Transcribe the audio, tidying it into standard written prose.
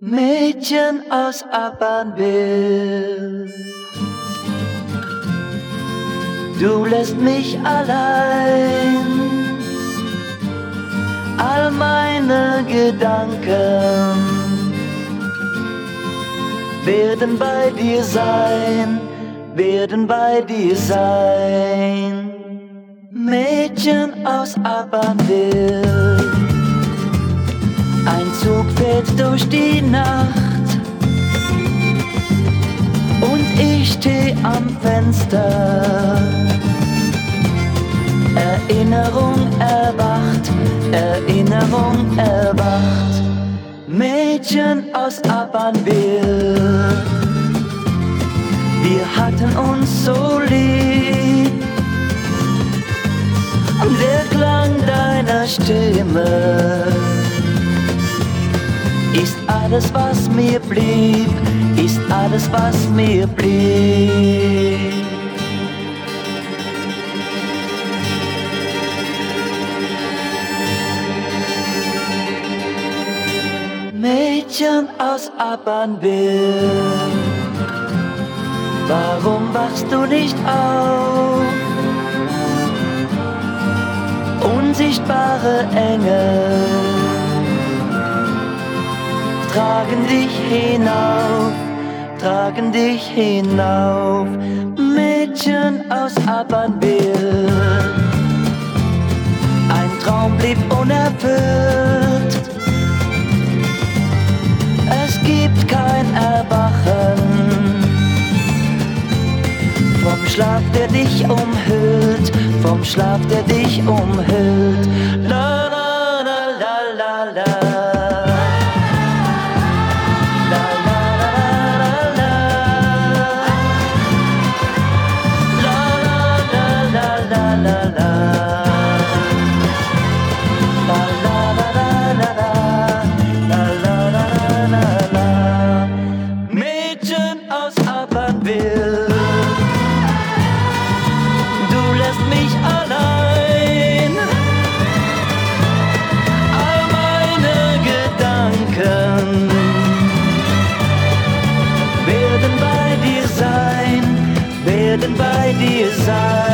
Mädchen aus Abernbill. Du lässt mich allein, all meine Gedanken werden bei dir sein, werden bei dir sein. Mädchen aus Abernbill. Ein Zug fährt durch die Nacht und ich steh am Fenster. Erinnerung erwacht, Erinnerung erwacht. Mädchen aus Abernbill. Wir hatten uns so lieb, der Klang deiner Stimme ist alles, was mir blieb, ist alles, was mir blieb. Mädchen aus Abernbill, warum wachst du nicht auf? Unsichtbare Engel tragen dich hinauf, tragen dich hinauf. Mädchen aus Abernbill. Ein Traum blieb unerfüllt, es gibt kein Erwachen vom Schlaf, der dich umhüllt, vom Schlaf, der dich umhüllt. La la la la la la. La la la la la. La la la la la la la. La la la la la la. La la la la la la. Mädchen aus Abernbill. Mich allein, all meine Gedanken werden bei dir sein, werden bei dir sein.